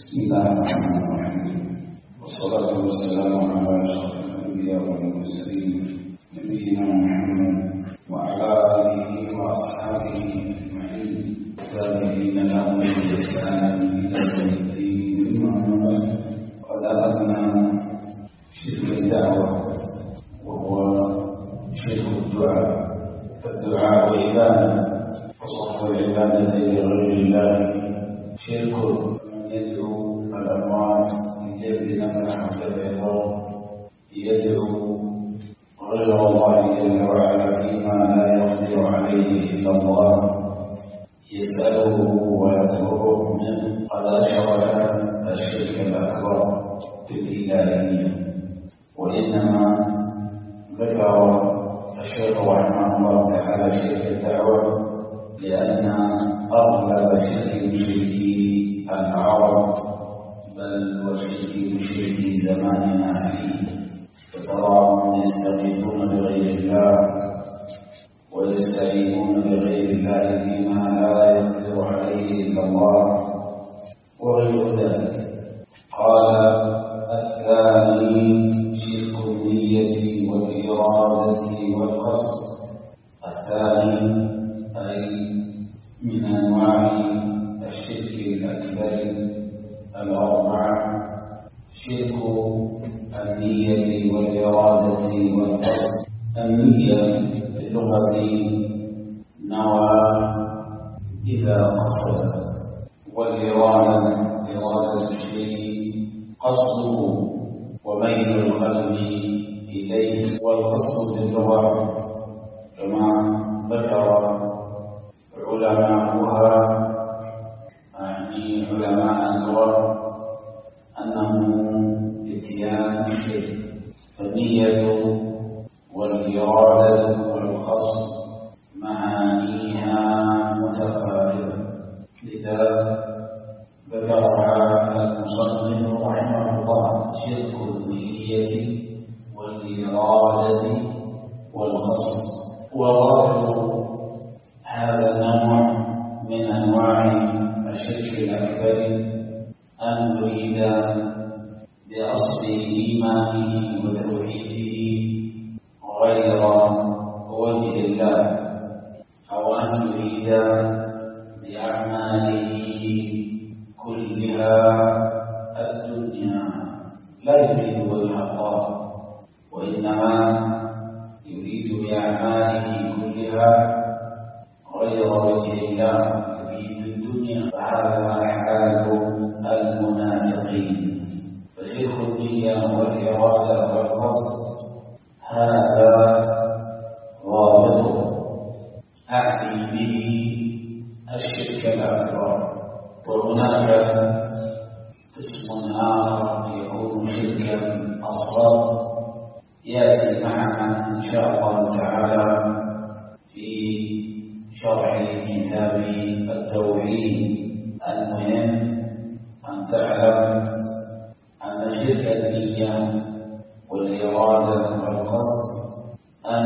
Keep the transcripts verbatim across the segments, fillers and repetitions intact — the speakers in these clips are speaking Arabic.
بسم الله الرحمن الرحيم، والصلاة والسلام على أشرف الأنبياء والمرسلين نبينا محمد وعلى آله وأصحابه أجمعين والتابعين لهم بإحسان إلى يوم الدين. ثم أما بعد، قد أخذنا شرك الدعوة وهو شرك الدعاء، فالدعاء عبادة وصرف العبادة لغير الله شرك. يدعو الأموات لجلب نفع وتبعه، يدعو غير الله جل وعلا فيما لا يقدر عليه إلا الله، يسأله ويطلبه منه. قد أشرك الشرك الأكبر في الإلهية. وإنما ذكر الشيخ رحمه الله تعالى شرك الدعوة لأن أغلب شرك المشركين العرب، بل وشرك مشركي زماننا فيه، فتراهم يستغيثون بغير الله ويستعينون بغير الله بما لا يقدر عليه إلا الله وغير ذلك. قال الثاني شرك النية والإرادة والقصد. الثاني أي من أنواع الشرك الأكبر الأربعة: شرك النية والإرادة والقصد. النية في اللغة نوى إذا قصد، والإرادة إرادة الشيء قصده وميل القلب إليه. والقصد في اللغة كما ذكر علماؤها علماء اللغة أنه اتيان الشيء. فالنية والإرادة والقصد معانيها متقاربة، لذا ذكرها المصنف رحمه الله: شرك النية والإرادة والقصد. وظاهر هذا النوع من أنواع الشرك الأكبر أن نريد بأصل إيمانه وتوحيده غير وجه الله، أو أن نريد بأعماله كلها الدنيا، لا يريد وجه الله، وإنما يريد بأعماله كلها غير وجه الله، فهذا حال المنافقين. فشرك النية والإرادة والقصد هذا ضابطه، أعني به الشرك الأكبر. وهناك قسم آخر يكون شركا أصغر يأتي معنا إن شاء الله تعالى في شرح كتاب التوحيد. المهم أن تعلم أن شرك النية والإرادة والقصد أن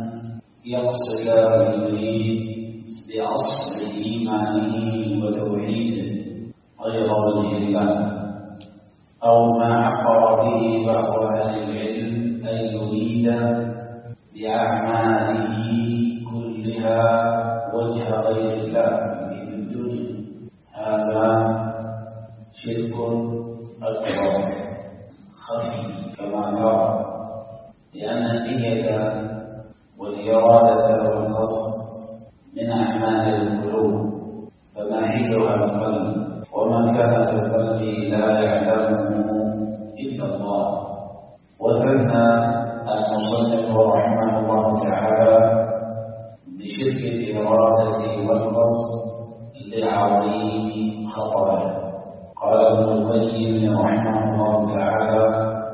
يقصد ويريد بأصل إيمانه وتوحيده غير وجه الله، أو ما عبر به بعض أهل العلم أن يريد بأعماله كلها وجه غير الله في الدنيا. هذا شرك أكبر خفي كما ترى، لأن النية والإرادة والقصد من أعمال القلوب، فمعيدها القلب، وما كان في القلب لا يعلمه إلا الله. وثنى المصنف رحمه الله تعالى بشرك الإرادة والقصد لعظيم خطره. قال ابن القيم رحمه الله تعالى: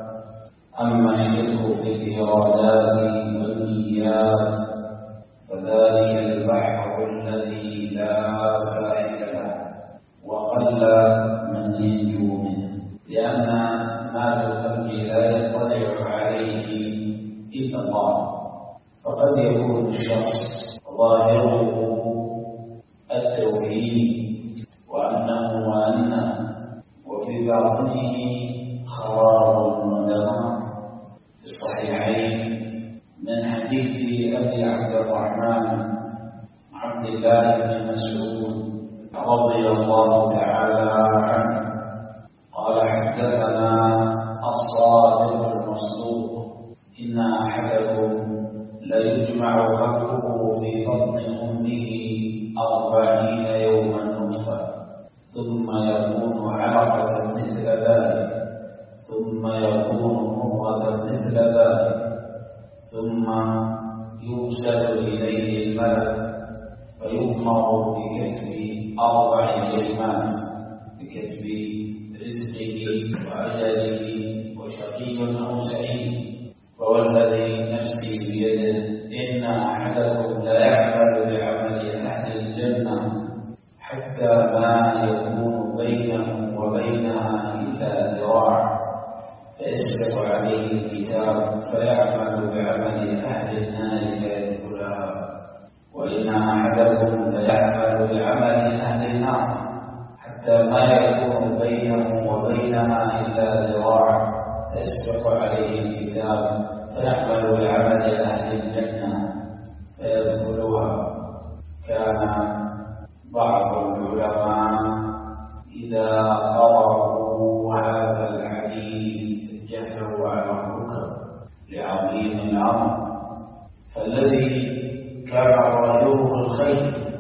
أما الشرك في الإرادات والنيات فذلك البحر الذي لا ساحل له، وقل من ينجو منه، لأن ما في القلب لا يطلع عليه إلا الله. فقد يكون الشخص ظاهره التوحيد وأنه وأن بباطنه خراب ودمار. في الصحيحين من حديث أبي عبد الرحمن عبد الله بن مسعود رضي الله تعالى عنه قال: حدثنا الصادق المصدوق إن أحدكم ليجمع خلقه في بطن أمه أربعين يوما نطفة ثم يكون علقة مثل ذلك ثم يكون مضغة مثل ذلك ثم يرسل إليه الملك فيؤمر بكتب أربع كلمات: بكتب رزقه وأجله وشقي أو سعيد. ووالذي نفسي بيده إن أحدكم لا يعمل بعمل أهل الجنة حتى ما يكون بينه وبينها إلا ذراع فيسبق عليه الكتاب فيعمل بعمل أهل النار فيدخلها. وإن أحدكم ليعمل بعمل أهل النار حتى ما يكون بينه وبينها إلا ذراع فيسبق عليه الكتاب فيعمل بعمل أهل الجنة فيدخلها. كان بعض العلماء إذا قرأوا هذا الحديث جثوا على الركب لعظيم الأمر، فالذي كان ظاهره الخير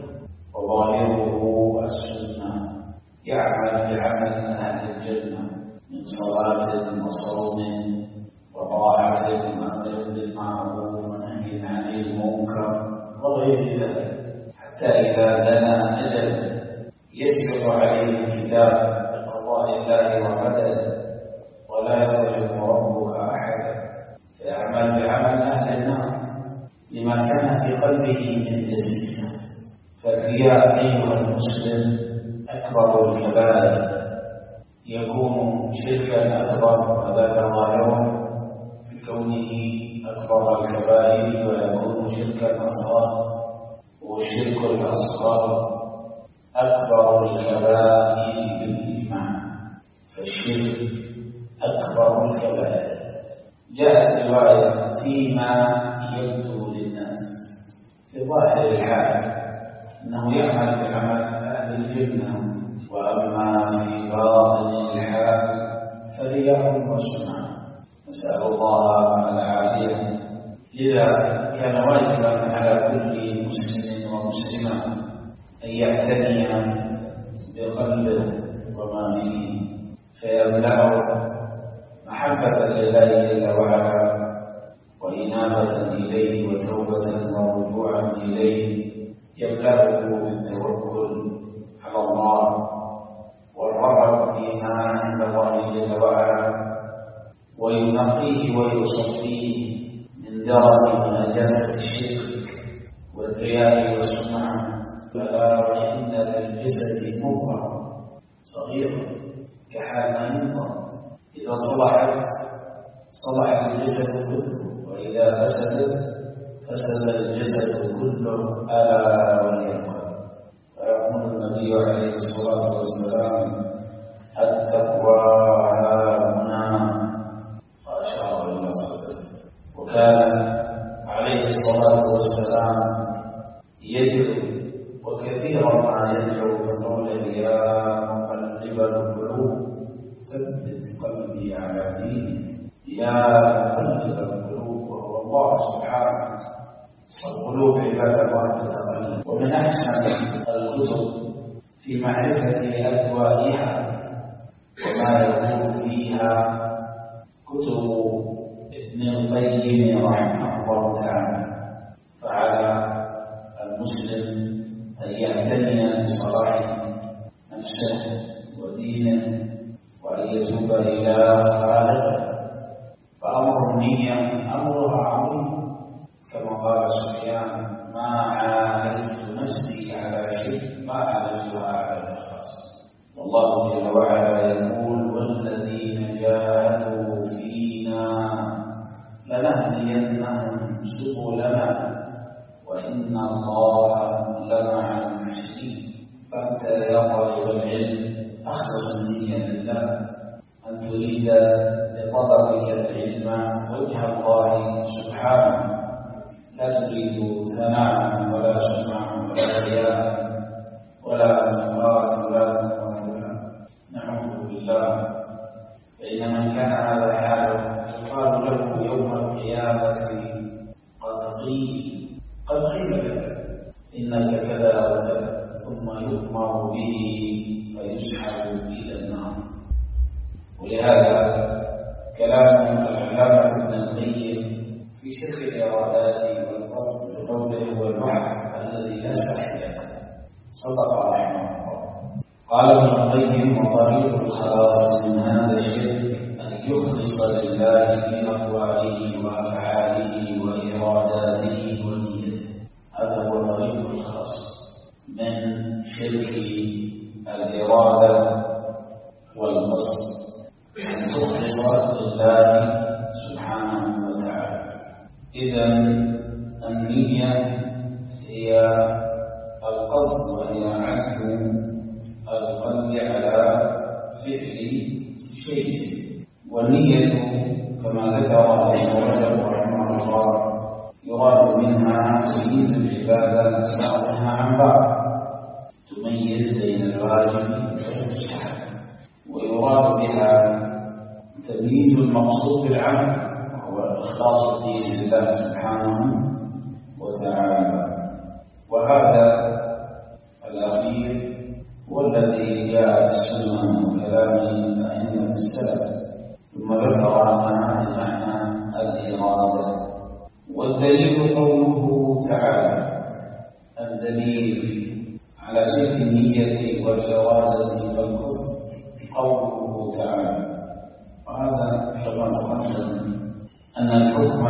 وظاهره السنة يعمل بعمل أهل الجنة من صلاة وصوم وطاعة وأمر بالمعروف ونهي عن المنكر وغير ذلك، حتى إذا دنا أجل يسبق عليه الكتاب بقضاء الله وقدره ولا يظلم ربك أحدا فيعمل بعمل أهل النار لما كان في قلبه من دسيسة. فالرياء أيها المسلم أكبر الكبائر، يكون شركا أكبر وذاك ظاهر في كونه أكبر الكبائر، ويكون شركا أصغر، والشرك الأصغر أكبر الكبائر بالإجماع، فالشرك أكبر الكبائر. جاءت رواية فيما يبدو للناس في ظاهر الحال أنه يعمل بعمل أهل الجنة، وأما في باطن الحال فرياء وسمعة، نسأل الله العافية. لذا كان واجبا على كل مسلم ومسلمة أن يعتني بقلبه وما فيه فيملأه محبة لله جل وعلا وإنابة إليه وتوبة ورجوعا إليه، يملأه بالتوكل على الله والرغب فيما عند الله جل وعلا، وينقيه ويصفيه من درن ونجاسة الشرك والرياء والسمعة. فلا وإن للجسد مضغة صغيرة كحال ينظر، إذا صلحت صلح الجسد كله، وإذا فسدت فسد الجسد كله، ألا وهي القلب. فيقول النبي عليه الصلاة والسلام: التقوى هاهنا، وأشار إلى صدره. وكان عليه الصلاة والسلام يدعو، وكثيرا ما يدعو بقوله: يا مقلب القلوب ثبت قلبي على دينك. يا مقلب القلوب، وهو الله سبحانه، والقلوب عباد الله تتقلب. ومن أحسن الكتب في معرفة أدوائها وما يكون فيها كتب ابن القيم رحمه الله تعالى. فعلى المسلم أن يعتني بصلاح نفسه ودينه وأن يتوب إلى خالقه. فأمر النية أمرها عظيم، كما قال سفيان: ما عالجت نفسي على شيء ما عالجتها على الإخلاص. والله جل وعلا يقول: والذين جاهدوا فينا لنهدينهم سبلنا وإن الله لمع المحسنين. فأنت يا طالب العلم أخلص النية لله تريد بطلبك العلم وجه الله سبحانه، لا تريد ثناء ولا سمعا ولا رياء ولا مقال ولا ولا نعوذ بالله. فإن من كان هذا حاله يقال له يوم القيامة قد قيل قد قيل لك إنك كذا وكذا، ثم يؤمر به فيسحب إلى النار. ولهذا كلام العلامة ابن القيم في شرح الإرادات والقصد بقوله هو الوحي الذي لا ساحل له، صدق رحمه الله. قال ابن القيم: وطريق الخلاص من هذا الشرك أن يخلص لله في أقواله وأفعاله وإراداته ونيته. هذا هو طريق الخلاص من شرك الإرادة والقصد، أن تخلص لله سبحانه وتعالى. إذن النية هي القصد وهي عزم القلب على فعل شيء، والنية كما ذكر ابن رجب رحمه الله يراد منها تمييز العبادة بعضها عن بعض، تميز بين الواجب والمستحب، ويراد بها تمييز المقصود بالعمل وهو إخلاص الدين لله سبحانه وتعالى. وهذا الأخير هو الذي جاء السنة وكلام الأئمة السلف، ثم ذكر أنها بمعنى الإرادة. والدليل قوله تعالى، الدليل على صدق النية والإرادة والقصد قوله تعالى. وهذا كما تقدم أن الحكم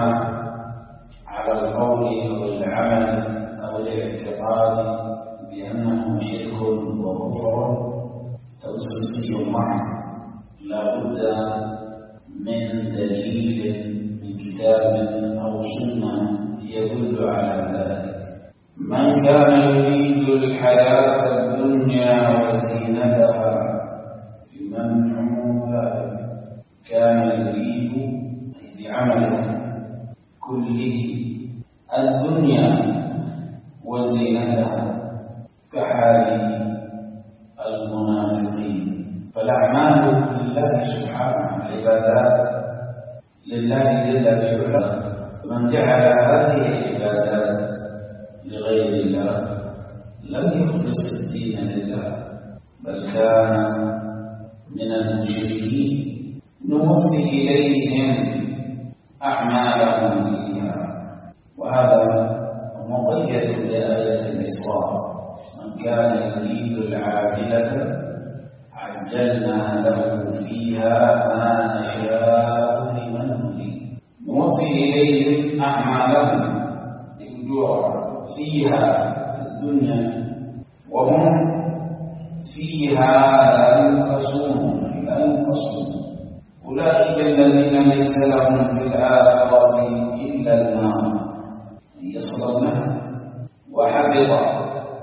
على القول أو العمل أو الاعتقاد بأنه شرك وكفر تنصيصي معه، لا بد من دليل من كتاب أو سنة يدل على ذلك. من كان يريد الحياة الدنيا وزينتها بمن عموم ذلك كان يريد بعمله كله الدنيا وزينتها كحال المنافقين. فالأعمال لله سبحانه، العبادات لله جل وعلا. من جعل هذه العبادات لغير الله لم يخلص الدين لله، بل كان من المشركين. نوفي إليهم أعمالهم فيها، وهذا مقيد بآية الإسراء. من كان يريد العاجلة عجلنا له فيها ما نشاء لمن نريد. نوفي إليهم أعمالهم الجوع فيها في الدنيا وهم فيها لا ينقصون لا ينقصون. أولئك الذين ليس لهم في الآخرة إلا النار يصلونها وحبط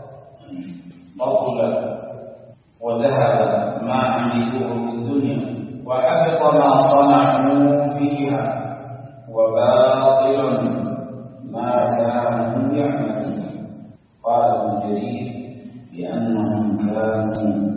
بطل وذهب ما عملوه في الدنيا وحبط ما صنعوا فيها وباطل ما كانوا يعملون. قال ابن جرير بأنهم كانوا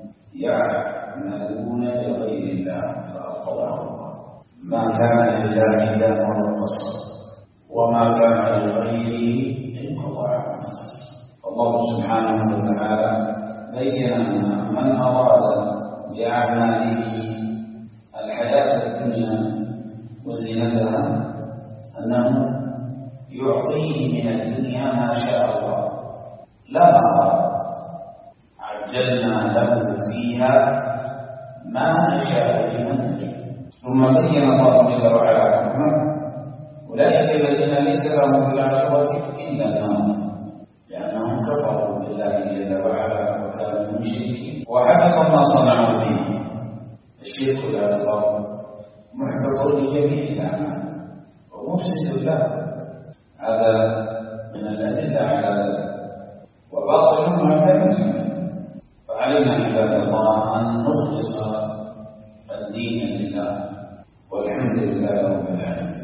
يعملون لغير الله فأقرهم. ما كان لله إلا ما اتصل، وما كان لغيره انقطع عن نفسه. الله سبحانه وتعالى بين أن من أراد بأعماله الحياة الدنيا وزينتها أنه يعطيه من الدنيا ما شاء الله لا ما عجلنا له فيها ما نشاء لمن نريد. ثم بين الله جل وعلا أولئك الذين ليس لهم في الآخرة إلا النار، لأنهم كفروا بالله جل وعلا وكانوا مشركين وحبط ما صنعوا فيه. الشرك الأكبر محبط لجميع الأعمال ومفسد له، هذا من الأدلة على ذلك. وباطل ما كان. فعلينا عباد الله أن نخلص الدين والحمد لله رب العالمين.